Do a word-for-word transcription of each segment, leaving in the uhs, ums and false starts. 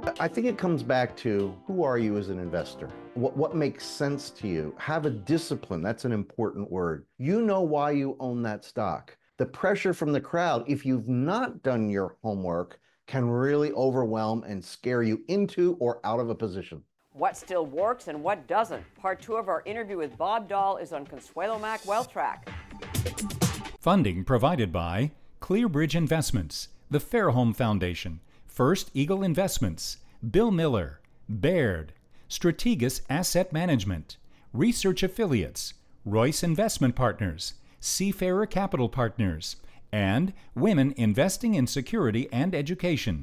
I think it comes back to who are you as an investor? What, what makes sense to you? Have a discipline. That's an important word. You know why you own that stock. The pressure from the crowd, if you've not done your homework, can really overwhelm and scare you into or out of a position. What still works and what doesn't? Part two of our interview with Bob Doll is on Consuelo Mack Wealth Track. Funding provided by ClearBridge Investments, the Fairholme Foundation, First Eagle Investments, Bill Miller, Baird, Strategas Asset Management, Research Affiliates, Royce Investment Partners, Seafarer Capital Partners, and Women Investing in Security and Education.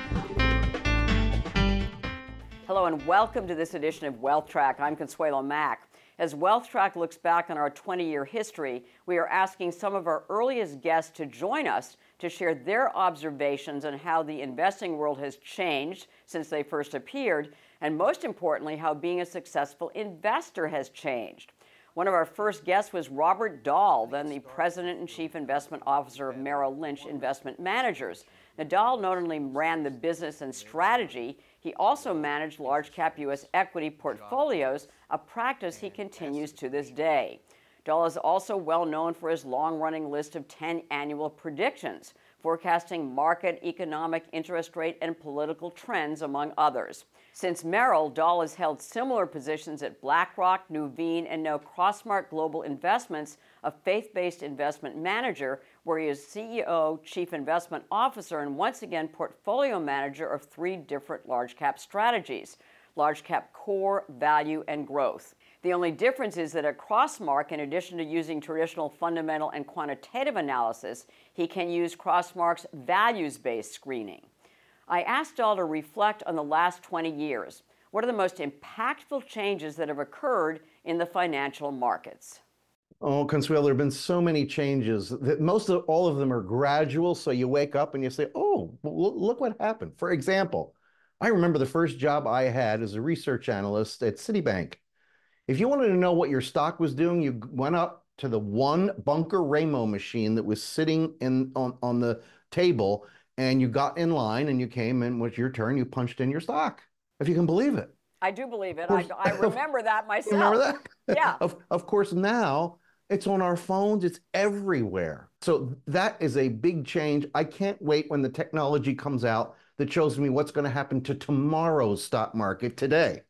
Hello and welcome to this edition of Wealth Track. I'm Consuelo Mack. As Wealth Track looks back on our twenty-year history, we are asking some of our earliest guests to join us to share their observations on how the investing world has changed since they first appeared, and most importantly, how being a successful investor has changed. One of our first guests was Robert Doll, then the President and Chief Investment Officer of Merrill Lynch Investment Managers. Now, Doll not only ran the business and strategy, he also managed large-cap U S equity portfolios, a practice he continues to this day. Doll is also well known for his long-running list of ten annual predictions, forecasting market, economic, interest rate, and political trends, among others. Since Merrill, Doll has held similar positions at BlackRock, Nuveen, and now Crossmark Global Investments, a faith-based investment manager, where he is C E O, Chief Investment Officer, and once again portfolio manager of three different large-cap strategies: large-cap core, value, and growth. The only difference is that at Crossmark, in addition to using traditional fundamental and quantitative analysis, he can use Crossmark's values-based screening. I asked Doll to reflect on the last twenty years. What are the most impactful changes that have occurred in the financial markets? Oh, Consuelo, there have been so many changes that most of all of them are gradual. So you wake up and you say, oh, well, look what happened. For example, I remember the first job I had as a research analyst at Citibank. If you wanted to know what your stock was doing, you went up to the one Bunker Ramo machine that was sitting in on, on the table, and you got in line and you came in, was your turn, you punched in your stock, if you can believe it. I do believe it. I, I remember that myself. Remember that? Yeah. Of, of course, now it's on our phones. It's everywhere. So that is a big change. I can't wait when the technology comes out that shows me what's going to happen to tomorrow's stock market today.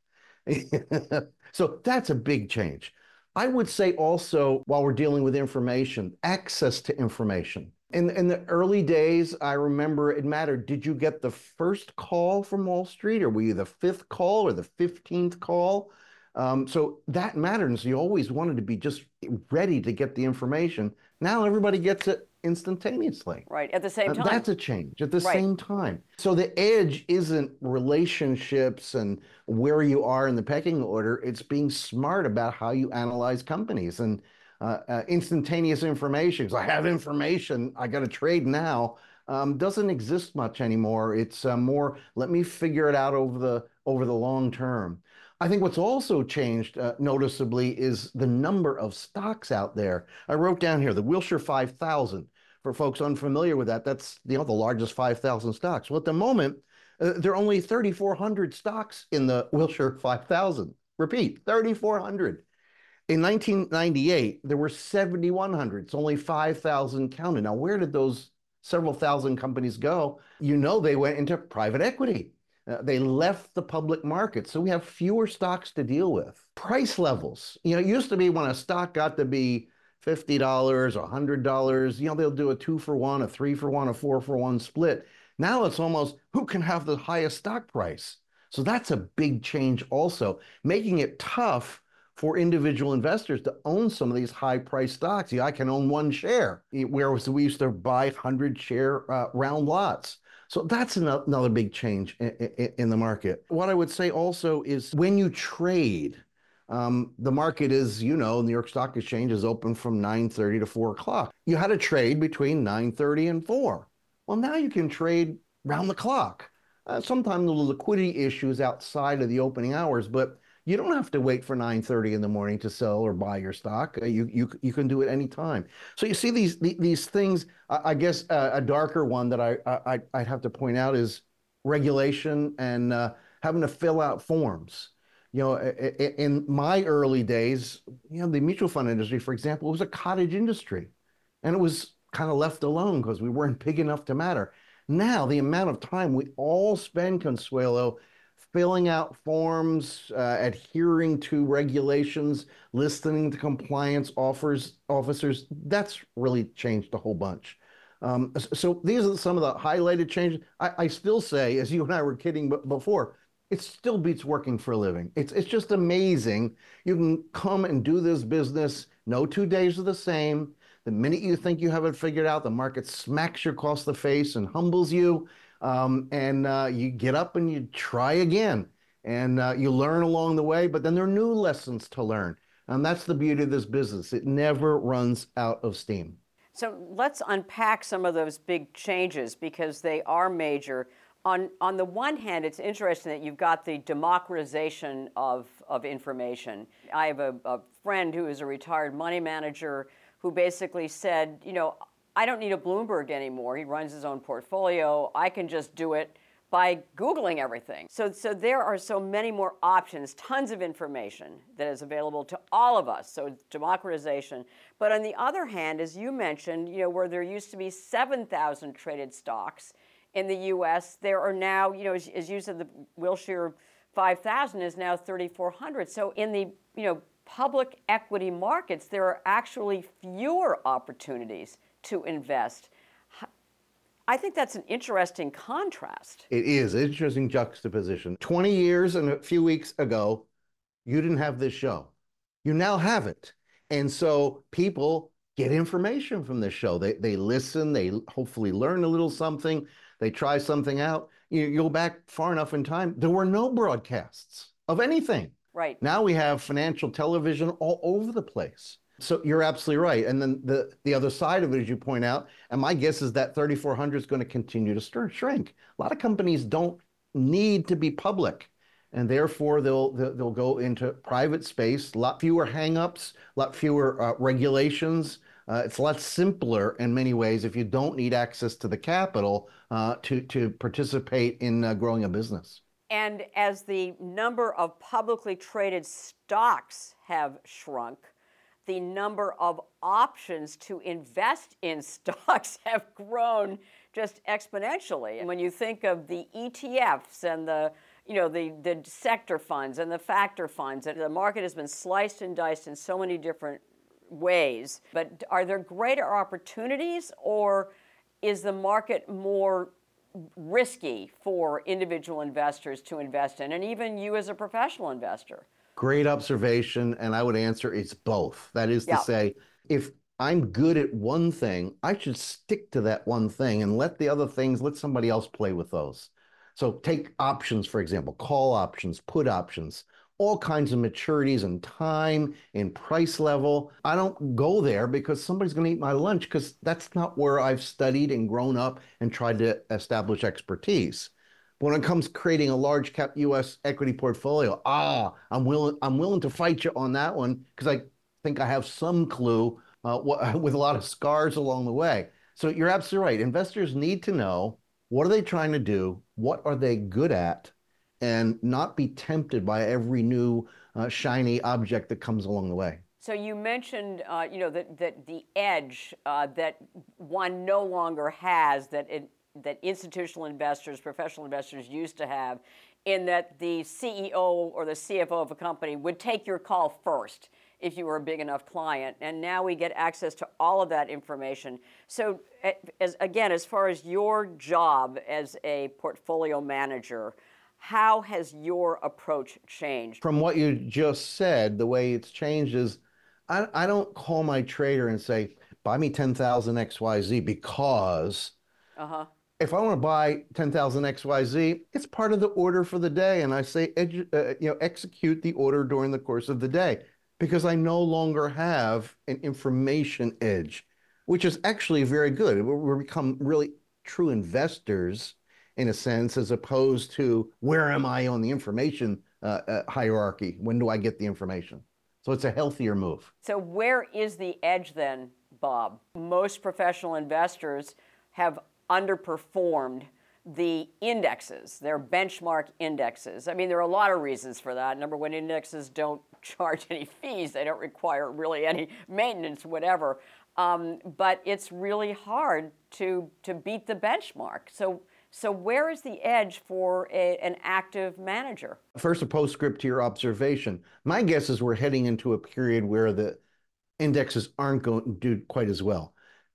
So that's a big change. I would say also, while we're dealing with information, access to information. In, in the early days, I remember it mattered. Did you get the first call from Wall Street, or were you the fifth call or the fifteenth call? Um, so that mattered. And so you always wanted to be just ready to get the information. Now everybody gets it instantaneously. Right, at the same time. Uh, that's a change at the right. same time. So the edge isn't relationships and where you are in the pecking order. It's being smart about how you analyze companies and uh, uh, instantaneous information. Because I have information, I got to trade now. Um, doesn't exist much anymore. It's uh, more, let me figure it out over the over the long term. I think what's also changed uh, noticeably is the number of stocks out there. I wrote down here the Wilshire five thousand. For folks unfamiliar with that, that's you know the largest five thousand stocks. Well, at the moment, uh, there are only thirty-four hundred stocks in the Wilshire five thousand. Repeat, thirty-four hundred. In nineteen ninety-eight, there were seventy-one hundred. It's only five thousand counted. Now, where did those several thousand companies go? You know they went into private equity. Uh, they left the public market, so we have fewer stocks to deal with. Price levels. You know, it used to be when a stock got to be fifty dollars or one hundred dollars, you know, they'll do a two for one, a three for one, a four for one split. Now it's almost who can have the highest stock price. So that's a big change also, making it tough for individual investors to own some of these high-priced stocks. Yeah, I can own one share, whereas we used to buy one hundred share uh, round lots. So that's another big change in the market. What I would say also is when you trade, um, the market is, you know, New York Stock Exchange is open from nine thirty to four o'clock. You had a trade between nine thirty and four. Well, now you can trade round the clock. Uh, sometimes the liquidity issues outside of the opening hours, but you don't have to wait for nine thirty in the morning to sell or buy your stock. Uh, you, you, you can do it anytime. So you see these, these things, I, I guess uh, a darker one that I, I, I'd have to point out is regulation and uh, having to fill out forms. You know, in my early days, you know, the mutual fund industry, for example, was a cottage industry, and it was kind of left alone because we weren't big enough to matter. Now, the amount of time we all spend, Consuelo, filling out forms, uh, adhering to regulations, listening to compliance offers, officers, that's really changed a whole bunch. Um, so these are some of the highlighted changes. I, I still say, as you and I were kidding before, it still beats working for a living. It's it's just amazing. You can come and do this business. No two days are the same. The minute you think you have it figured out, the market smacks you across the face and humbles you. Um, and uh, you get up and you try again. And uh, you learn along the way, but then there are new lessons to learn. And that's the beauty of this business. It never runs out of steam. So let's unpack some of those big changes because they are major. On, on the one hand, it's interesting that you've got the democratization of, of information. I have a, a friend who is a retired money manager who basically said, you know, I don't need a Bloomberg anymore. He runs his own portfolio. I can just do it by Googling everything. So, so there are so many more options, tons of information that is available to all of us. So it's democratization. But on the other hand, as you mentioned, you know, where there used to be seven thousand traded stocks in the U S, there are now, you know, as, as you said, the Wilshire five thousand is now thirty-four hundred. So in the, you know, public equity markets, there are actually fewer opportunities to invest. I think that's an interesting contrast. It is an interesting juxtaposition. twenty years and a few weeks ago, you didn't have this show. You now have it. And so people get information from this show. They, they listen, they hopefully learn a little something, they try something out. You, you go back far enough in time, there were no broadcasts of anything. Right. Now we have financial television all over the place. So you're absolutely right. And then the, the other side of it, as you point out, and my guess is that thirty-four hundred is going to continue to stir, shrink. A lot of companies don't need to be public, and therefore they'll they'll go into private space. A lot fewer hangups, a lot fewer uh, regulations. Uh, it's a lot simpler in many ways if you don't need access to the capital uh, to to participate in uh, growing a business. And as the number of publicly traded stocks have shrunk, the number of options to invest in stocks have grown just exponentially. And when you think of the E T Fs and the, you know, the, the sector funds and the factor funds, the market has been sliced and diced in so many different ways. But are there greater opportunities, or is the market more risky for individual investors to invest in, and even you as a professional investor? Great observation, and I would answer it's both. That is to Yeah. say, if I'm good at one thing, I should stick to that one thing and let the other things, let somebody else play with those. So take options, for example, call options, put options, all kinds of maturities and time and price level. I don't go there because somebody's going to eat my lunch, because that's not where I've studied and grown up and tried to establish expertise. But when it comes to creating a large cap U S equity portfolio, ah, I'm willing, I'm willing to fight you on that one because I think I have some clue uh, what, with a lot of scars along the way. So you're absolutely right. Investors need to know, what are they trying to do? What are they good at? And not be tempted by every new uh, shiny object that comes along the way. So you mentioned, uh, you know, that, that the edge uh, that one no longer has, that it, that institutional investors, professional investors used to have, in that the C E O or the C F O of a company would take your call first if you were a big enough client. And now we get access to all of that information. So as, again, as far as your job as a portfolio manager, how has your approach changed? From what you just said, the way it's changed is I, I don't call my trader and say, buy me ten thousand X Y Z because uh-huh. If I want to buy ten thousand X Y Z, it's part of the order for the day. And I say, edu- uh, you know, execute the order during the course of the day, because I no longer have an information edge, which is actually very good. We become really true investors in a sense, as opposed to where am I on the information uh, uh, hierarchy? When do I get the information? So it's a healthier move. So where is the edge then, Bob? Most professional investors have underperformed the indexes, their benchmark indexes. I mean, there are a lot of reasons for that. Number one, indexes don't charge any fees. They don't require really any maintenance, whatever. Um, but it's really hard to to beat the benchmark. So, so where is the edge for a, an active manager? First, a postscript to your observation. My guess is we're heading into a period where the indexes aren't going to do quite as well.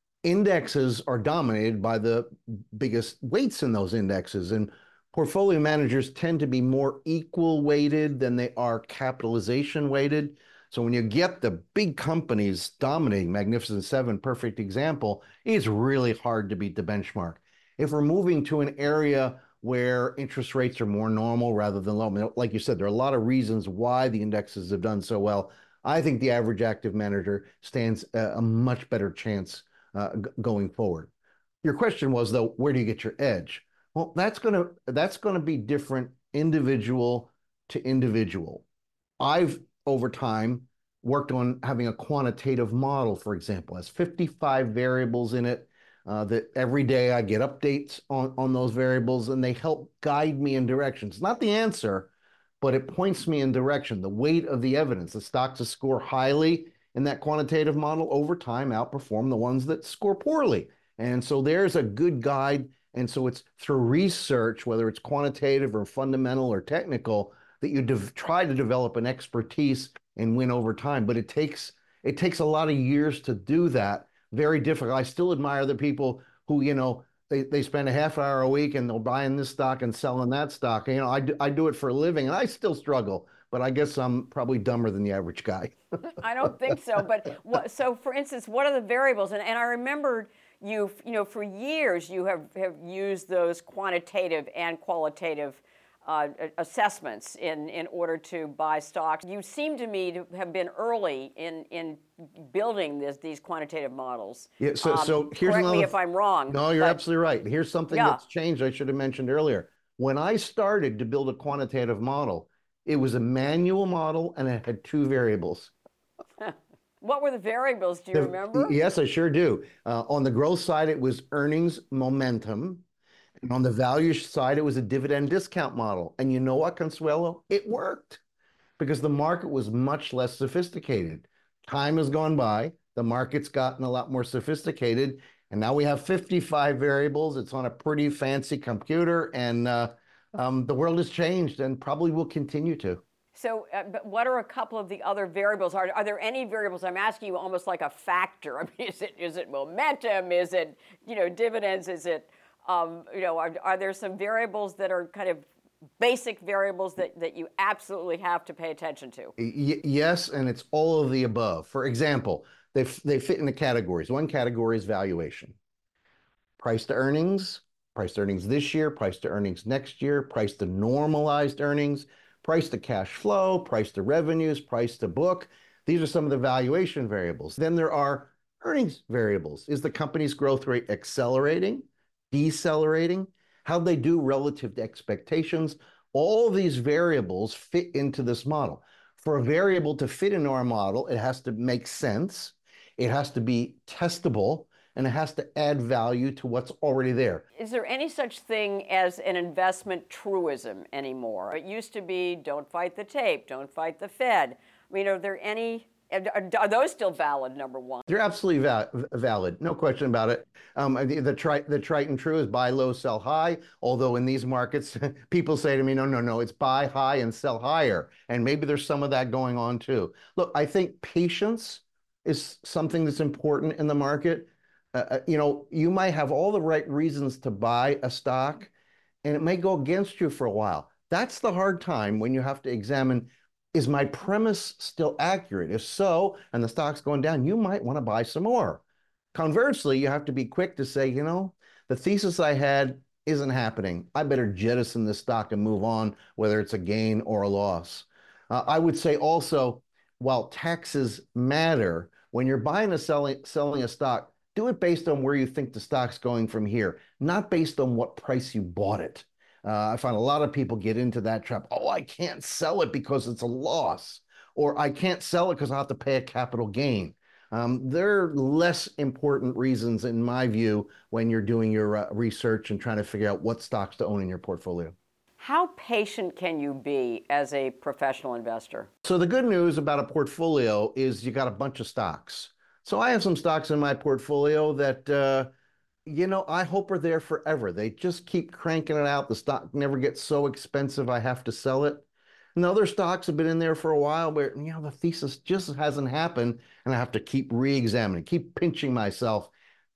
Indexes are dominated by the biggest weights in those indexes, and portfolio managers tend to be more equal weighted than they are capitalization weighted. So when you get the big companies dominating, Magnificent Seven, perfect example, it's really hard to beat the benchmark. If we're moving to an area where interest rates are more normal rather than low, like you said, there are a lot of reasons why the indexes have done so well. I think the average active manager stands a, a much better chance uh, going forward. Your question was, though, where do you get your edge? Well, that's gonna that's gonna be different individual to individual. I've over time worked on having a quantitative model, for example, has fifty-five variables in it. Uh, that every day I get updates on, on those variables, and they help guide me in directions. Not the answer, but it points me in direction. The weight of the evidence, the stocks that score highly in that quantitative model over time outperform the ones that score poorly. And so there's a good guide. And so it's through research, whether it's quantitative or fundamental or technical, that you try to develop an expertise and win over time. But it takes it takes a lot of years to do that. Very difficult. I still admire the people who, you know, they, they spend a half hour a week and they'll buy in this stock and selling that stock. You know, I do, I do it for a living, and I still struggle, but I guess I'm probably dumber than the average guy. I don't think so. But what, so, for instance, what are the variables? And, and I remembered you, you know, for years you have, have used those quantitative and qualitative Uh, assessments in, in order to buy stocks. You seem to me to have been early in, in building this, these quantitative models. Yeah, so, um, so here's correct another, me if I'm wrong. No, you're but, absolutely right. Here's something yeah. that's changed I should have mentioned earlier. When I started to build a quantitative model, it was a manual model and it had two variables. What were the variables? Do you the, remember? Yes, I sure do. Uh, on the growth side, it was earnings momentum. And on the value side, it was a dividend discount model. And you know what, Consuelo? It worked because the market was much less sophisticated. Time has gone by. The market's gotten a lot more sophisticated. And now we have fifty-five variables. It's on a pretty fancy computer. And uh, um, the world has changed and probably will continue to. So, uh, but what are a couple of the other variables? Are, are there any variables? I'm asking you almost like a factor. I mean, is it is it momentum? Is it, you know, dividends? Is it Um, you know, are, are there some variables that are kind of basic variables that, that you absolutely have to pay attention to? Y- yes, and it's all of the above. For example, they, f- they fit into categories. One category is valuation. Price to earnings, price to earnings this year, price to earnings next year, price to normalized earnings, price to cash flow, price to revenues, price to book. These are some of the valuation variables. Then there are earnings variables. Is the company's growth rate accelerating? Decelerating, how they do relative to expectations. All of these variables fit into this model. For a variable to fit into our model, it has to make sense, it has to be testable, and it has to add value to what's already there. Is there any such thing as an investment truism anymore? It used to be, don't fight the tape, don't fight the Fed. I mean, are there any Are those still valid, number one? They're absolutely val- valid, no question about it. Um, the, the, tri- the Triton True is buy low, sell high, although in these markets, people say to me, no, no, no, it's buy high and sell higher. And maybe there's some of that going on too. Look, I think patience is something that's important in the market. Uh, you know, you might have all the right reasons to buy a stock, and it may go against you for a while. That's the hard time when you have to examine, is my premise still accurate? If so, and the stock's going down, you might want to buy some more. Conversely, you have to be quick to say, you know, the thesis I had isn't happening. I better jettison this stock and move on, whether it's a gain or a loss. Uh, I would say also, while taxes matter, when you're buying or selling, selling a stock, do it based on where you think the stock's going from here, not based on what price you bought it. Uh, I find a lot of people get into that trap. Oh, I can't sell it because it's a loss, or I can't sell it because I have to pay a capital gain. Um, they're less important reasons, in my view, when you're doing your uh, research and trying to figure out what stocks to own in your portfolio. How patient can you be as a professional investor? So the good news about a portfolio is you got a bunch of stocks. So I have some stocks in my portfolio that, uh, you know, I hope are there forever. They just keep cranking it out. The stock never gets so expensive I have to sell it. And other stocks have been in there for a while, but you know, the thesis just hasn't happened, and I have to keep re-examining, keep pinching myself.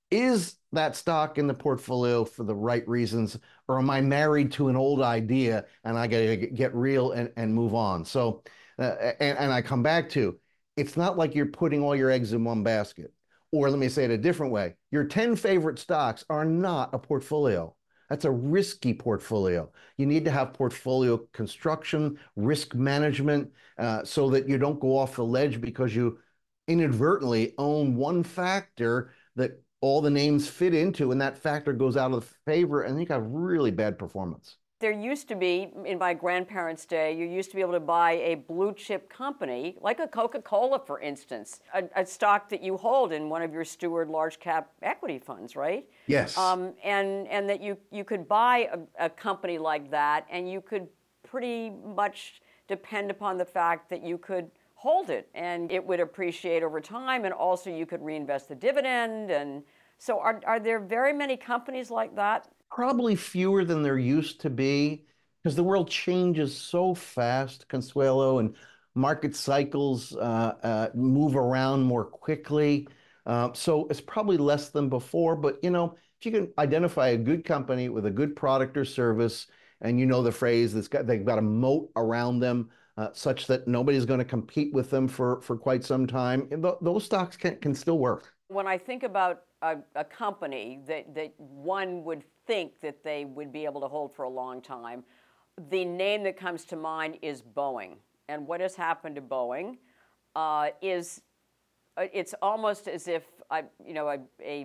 Is that stock in the portfolio for the right reasons, or am I married to an old idea and I got to get real and, and move on? So, uh, and, and I come back to, it's not like you're putting all your eggs in one basket. Or let me say it a different way. Your ten favorite stocks are not a portfolio. That's a risky portfolio. You need to have portfolio construction, risk management, uh, so that you don't go off the ledge because you inadvertently own one factor that all the names fit into, and that factor goes out of favor, and you got really bad performance. There used to be, in my grandparents' day, you used to be able to buy a blue chip company, like a Coca-Cola, for instance, a, a stock that you hold in one of your Steward large cap equity funds, right? Yes. Um, and, and that you, you could buy a, a company like that, and you could pretty much depend upon the fact that you could hold it, and it would appreciate over time, and also you could reinvest the dividend. And so are, are there very many companies like that? Probably fewer than there used to be, because the world changes so fast, Consuelo, and market cycles uh, uh, move around more quickly. Uh, so it's probably less than before. But you know, if you can identify a good company with a good product or service, and you know the phrase that's got they've got a moat around them, uh, such that nobody's going to compete with them for for quite some time, th those stocks can can still work. When I think about a, a company that, that one would think that they would be able to hold for a long time, the name that comes to mind is Boeing. And what has happened to Boeing uh, is uh, it's almost as if I, you know, a, a,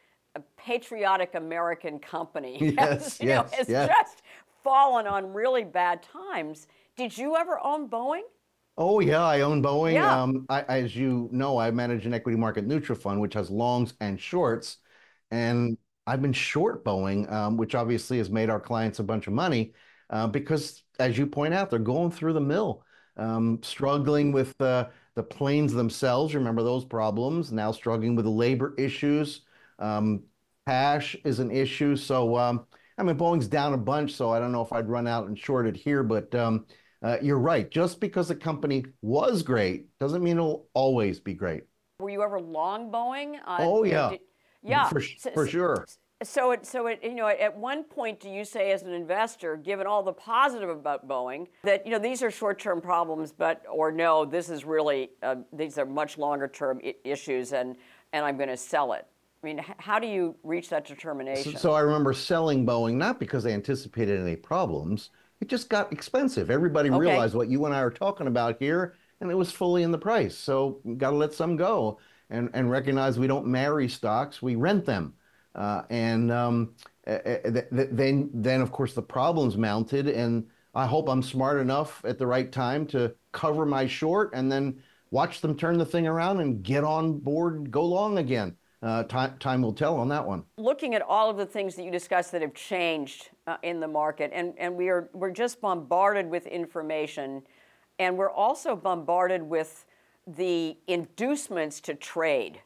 a patriotic American company Yes, has, you yes, know, has yes. just fallen on really bad times. Did you ever own Boeing? Oh yeah, I own Boeing. Yeah. Um, I, as you know, I manage an equity market neutral fund, which has longs and shorts, and I've been short Boeing, um, which obviously has made our clients a bunch of money, uh, because, as you point out, they're going through the mill, um, struggling with uh, the planes themselves. Remember those problems? Now struggling with the labor issues. Um, cash is an issue. So, um, I mean, Boeing's down a bunch, so I don't know if I'd run out and short it here, but. Um, Uh, you're right. Just because a company was great doesn't mean it'll always be great. Were you ever long Boeing? Uh, Oh you know, yeah, did, yeah. for So, for sure. so it, so it, you know, at one point, do you say, as an investor, given all the positive about Boeing, that you know these are short-term problems, but or no, this is really uh, these are much longer-term I- issues, and and I'm going to sell it? I mean, h- how do you reach that determination? So, so I remember selling Boeing not because they anticipated any problems. It just got expensive. Everybody Okay. realized what you and I are talking about here, and it was fully in the price. So got to let some go and and recognize we don't marry stocks, we rent them. Uh, and um, uh, th th then then of course the problems mounted, and I hope I'm smart enough at the right time to cover my short and then watch them turn the thing around and get on board and go long again. Uh, time, time will tell on that one. Looking at all of the things that you discussed that have changed uh, in the market, and, and we are we're just bombarded with information, and we're also bombarded with the inducements to trade.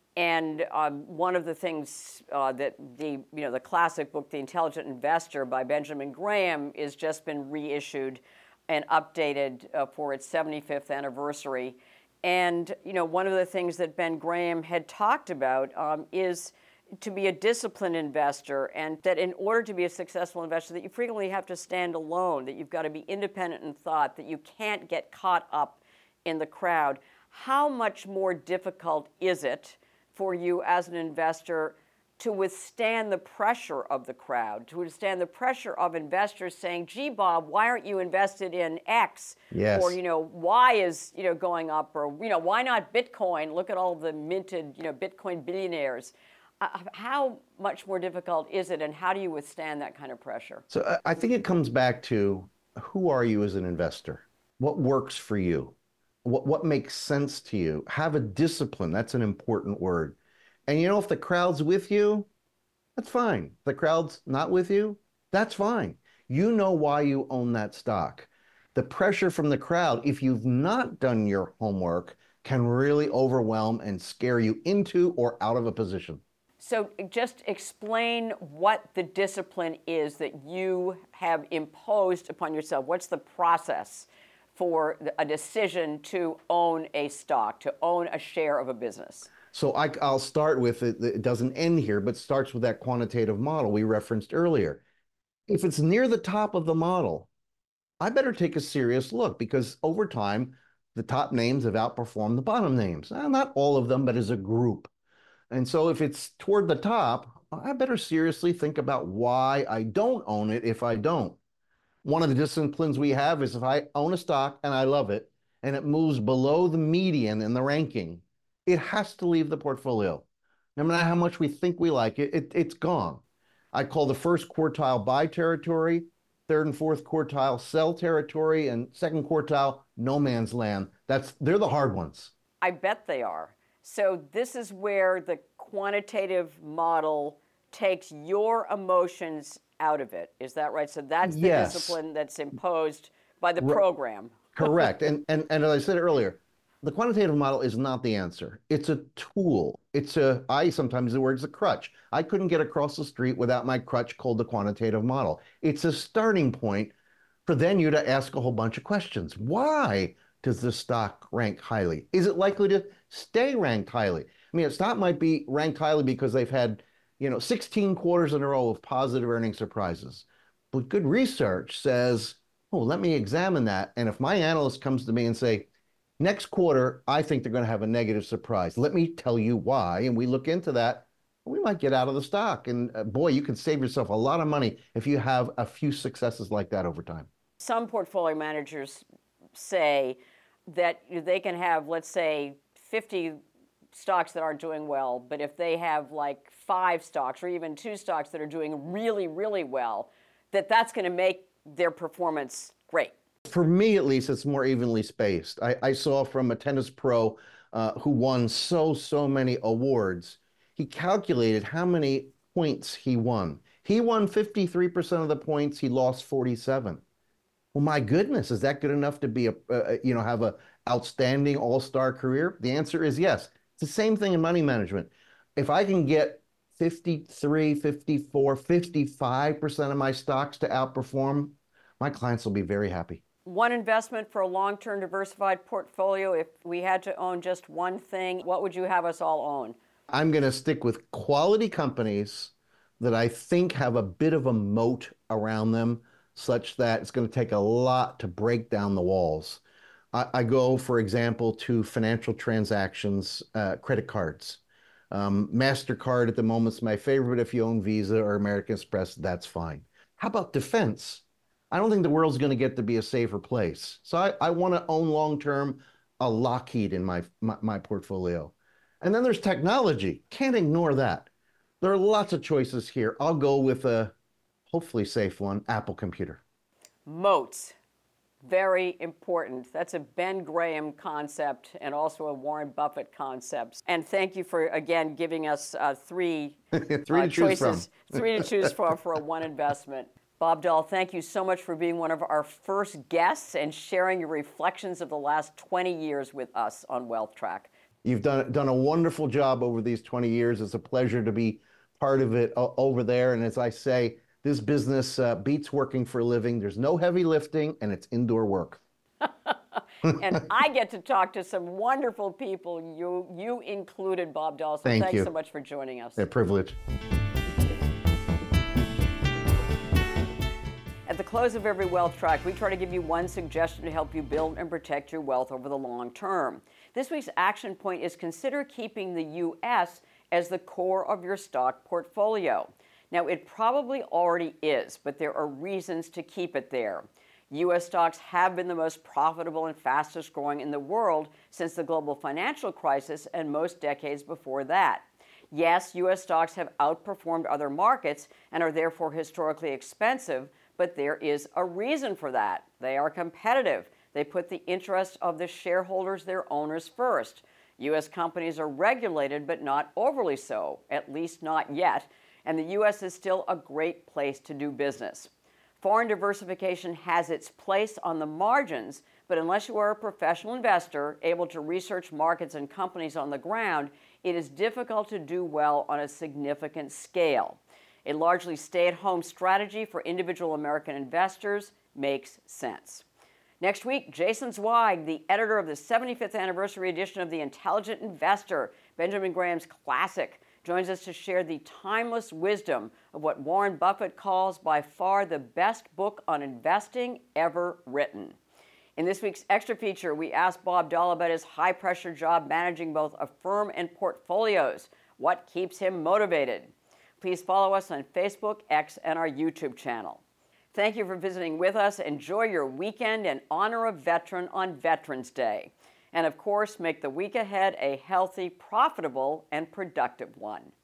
And um, one of the things uh, that the you know the classic book, The Intelligent Investor by Benjamin Graham, is just been reissued and updated uh, for its seventy-fifth anniversary. And you know, one of the things that Ben Graham had talked about um, is to be a disciplined investor, and that in order to be a successful investor, that you frequently have to stand alone, that you've got to be independent in thought, that you can't get caught up in the crowd. How much more difficult is it for you as an investor to withstand the pressure of the crowd, to withstand the pressure of investors saying, gee, Bob, why aren't you invested in X? Yes. Or, you know, why is, you know, going up? Or, you know, why not Bitcoin? Look at all the minted, you know, Bitcoin billionaires. Uh, how much more difficult is it, and how do you withstand that kind of pressure? So uh, I think it comes back to, who are you as an investor? What works for you? what, what makes sense to you. Have a discipline. That's an important word. And you know, if the crowd's with you, that's fine. If the crowd's not with you, that's fine. You know why you own that stock. The pressure from the crowd, if you've not done your homework, can really overwhelm and scare you into or out of a position. So just explain what the discipline is that you have imposed upon yourself. What's the process for a decision to own a stock, to own a share of a business? So I, I'll start with it. It doesn't end here, but starts with that quantitative model we referenced earlier. If it's near the top of the model, I better take a serious look, because over time, the top names have outperformed the bottom names. Well, not all of them, but as a group. And so if it's toward the top, I better seriously think about why I don't own it if I don't. One of the disciplines we have is if I own a stock and I love it, and it moves below the median in the ranking, it has to leave the portfolio. No matter how much we think we like it, it it's gone. I call the first quartile buy territory, third and fourth quartile sell territory, and second quartile no man's land. That's they're the hard ones. I bet they are. So this is where the quantitative model takes your emotions out of it. Is that right? So that's the yes. discipline that's imposed by the program. Correct. And, and, and as I said earlier, the quantitative model is not the answer. It's a tool. It's a, I sometimes the word's a crutch. I couldn't get across the street without my crutch called the quantitative model. It's a starting point for then you to ask a whole bunch of questions. Why does this stock rank highly? Is it likely to stay ranked highly? I mean, a stock might be ranked highly because they've had, you know, sixteen quarters in a row of positive earnings surprises. But good research says, oh, let me examine that. And if my analyst comes to me and say, next quarter, I think they're going to have a negative surprise, let me tell you why. And we look into that, we might get out of the stock. And uh, boy, you can save yourself a lot of money if you have a few successes like that over time. Some portfolio managers say that they can have, let's say, fifty stocks that aren't doing well, but if they have like five stocks or even two stocks that are doing really, really well, that that's going to make their performance great. For me, at least, it's more evenly spaced. I, I saw from a tennis pro uh, who won so, so many awards, he calculated how many points he won. He won fifty-three percent of the points, he lost forty-seven. Well, my goodness, is that good enough to be a, uh, you know, have a outstanding all-star career? The answer is yes. It's the same thing in money management. If I can get fifty-three, fifty-four, fifty-five percent of my stocks to outperform, my clients will be very happy. One investment for a long-term diversified portfolio, if we had to own just one thing, what would you have us all own? I'm going to stick with quality companies that I think have a bit of a moat around them, such that it's going to take a lot to break down the walls. I, I go, for example, to financial transactions, uh, credit cards. Um, MasterCard at the moment is my favorite, but if you own Visa or American Express, that's fine. How about defense? I don't think the world's going to get to be a safer place. So I, I want to own long-term a Lockheed in my, my, my portfolio. And then there's technology. Can't ignore that. There are lots of choices here. I'll go with a hopefully safe one, Apple Computer. Moats, very important. That's a Ben Graham concept and also a Warren Buffett concept. And thank you for, again, giving us uh, three, three uh, to choices, choose from. three to choose from for a one investment. Bob Dahl, thank you so much for being one of our first guests and sharing your reflections of the last twenty years with us on Wealth Track. You've done, done a wonderful job over these twenty years. It's a pleasure to be part of it uh, over there. And as I say, this business uh, beats working for a living. There's no heavy lifting, and it's indoor work. And I get to talk to some wonderful people, you you included, Bob Dahl. So Thank thanks you. so much for joining us. A privilege. At the close of every Wealth Track, we try to give you one suggestion to help you build and protect your wealth over the long term. This week's action point is consider keeping the U S as the core of your stock portfolio. Now, it probably already is, but there are reasons to keep it there. U S stocks have been the most profitable and fastest growing in the world since the global financial crisis and most decades before that. Yes, U S stocks have outperformed other markets and are therefore historically expensive, but there is a reason for that. They are competitive. They put the interests of the shareholders, their owners, first. U S companies are regulated, but not overly so, at least not yet, and the U S is still a great place to do business. Foreign diversification has its place on the margins, but unless you are a professional investor able to research markets and companies on the ground, it is difficult to do well on a significant scale. A largely stay-at-home strategy for individual American investors makes sense. Next week, Jason Zweig, the editor of the seventy-fifth anniversary edition of The Intelligent Investor, Benjamin Graham's classic, joins us to share the timeless wisdom of what Warren Buffett calls by far the best book on investing ever written. In this week's extra feature, we asked Bob Dahl about his high-pressure job managing both a firm and portfolios. What keeps him motivated? Please follow us on Facebook, X, and our YouTube channel. Thank you for visiting with us. Enjoy your weekend and honor a veteran on Veterans Day. And of course, make the week ahead a healthy, profitable, and productive one.